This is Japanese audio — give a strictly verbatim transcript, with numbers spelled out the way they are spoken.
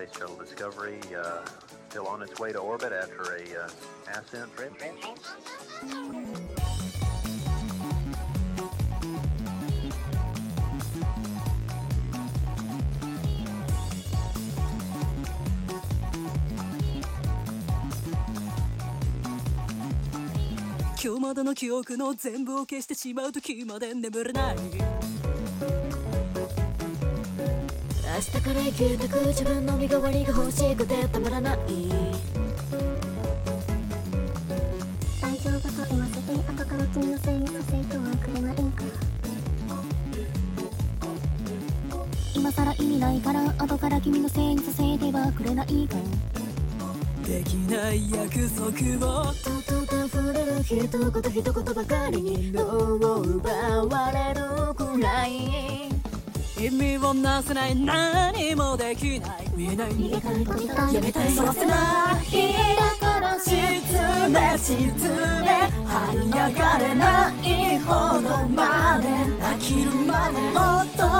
Space Shuttle Discovery uh, still on its way to orbit after a uh, ascent trip. 今日までの記憶の全部を消してしまう時まで眠れない。 明日から生きてく自分の身代わりが欲しくてたまらない。 大丈夫と言わせて後から君のせいにさせてはくれないか。今さら意味ないから後から君のせいにさせてはくれないか。 できない約束をとと触れる一言一言ばかりに脳を奪われるくらい意味をなせない何もできない見えない逃げたい飛びたいやめたいそらせないだから失礼失礼這い上がれないほどまで飽きるまでもっと